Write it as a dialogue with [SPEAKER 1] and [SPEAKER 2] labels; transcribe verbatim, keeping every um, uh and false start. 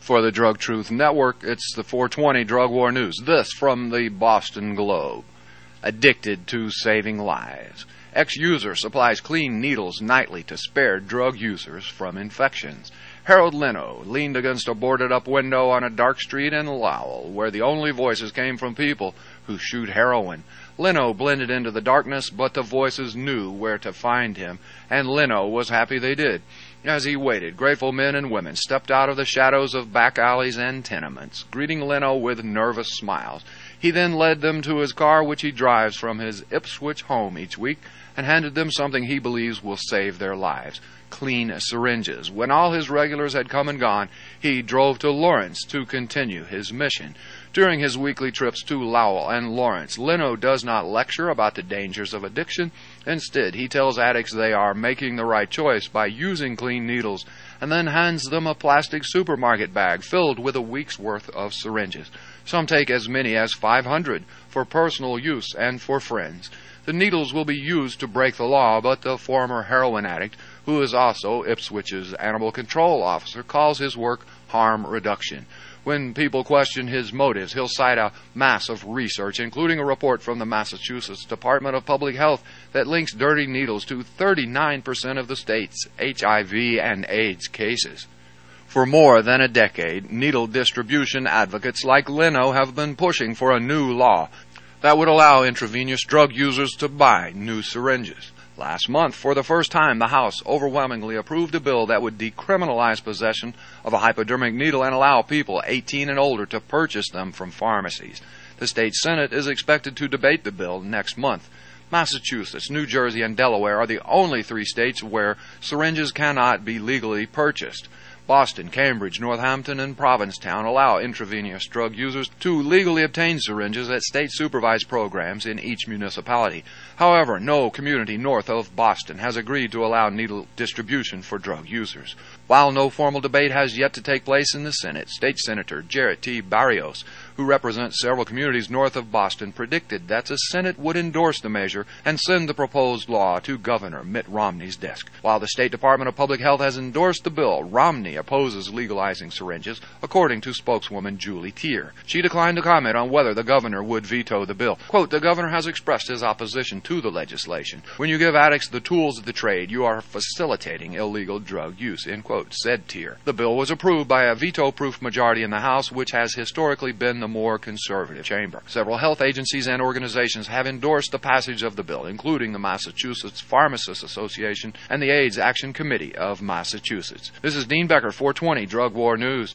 [SPEAKER 1] For the Drug Truth Network, it's the four twenty Drug War News. This from the Boston Globe. Addicted to saving lives. Ex-user supplies clean needles nightly to spare drug users from infections. Harold Leno leaned against a boarded-up window on a dark street in Lowell, where the only voices came from people who shoot heroin. Leno blended into the darkness, but the voices knew where to find him, and Leno was happy they did. As he waited, grateful men and women stepped out of the shadows of back alleys and tenements, greeting Leno with nervous smiles. He then led them to his car, which he drives from his Ipswich home each week, and handed them something he believes will save their lives: clean syringes. When all his regulars had come and gone, he drove to Lawrence to continue his mission. During his weekly trips to Lowell and Lawrence, Leno does not lecture about the dangers of addiction. Instead, he tells addicts they are making the right choice by using clean needles, and then hands them a plastic supermarket bag filled with a week's worth of syringes. Some take as many as five hundred for personal use and for friends. The needles will be used to break the law, but the former heroin addict, who is also Ipswich's animal control officer, calls his work harm reduction. When people question his motives, he'll cite a mass of research, including a report from the Massachusetts Department of Public Health that links dirty needles to thirty-nine percent of the state's H I V and AIDS cases. For more than a decade, needle distribution advocates like Leno have been pushing for a new law that would allow intravenous drug users to buy new syringes. Last month, for the first time, the House overwhelmingly approved a bill that would decriminalize possession of a hypodermic needle and allow people eighteen and older to purchase them from pharmacies. The state Senate is expected to debate the bill next month. Massachusetts, New Jersey, and Delaware are the only three states where syringes cannot be legally purchased. Boston, Cambridge, Northampton, and Provincetown allow intravenous drug users to legally obtain syringes at state-supervised programs in each municipality. However, no community north of Boston has agreed to allow needle distribution for drug users. While no formal debate has yet to take place in the Senate, State Senator Jarrett T. Barrios, who represents several communities north of Boston, predicted that the Senate would endorse the measure and send the proposed law to Governor Mitt Romney's desk. While the State Department of Public Health has endorsed the bill, Romney opposes legalizing syringes, according to spokeswoman Julie Tier. She declined to comment on whether the governor would veto the bill. Quote, "The governor has expressed his opposition to the legislation. When you give addicts the tools of the trade, you are facilitating illegal drug use," end quote, said Tier. The bill was approved by a veto-proof majority in the House, which has historically been the more conservative chamber. Several health agencies and organizations have endorsed the passage of the bill, including the Massachusetts Pharmacists Association and the AIDS Action Committee of Massachusetts. This is Dean Becker, four twenty Drug War News.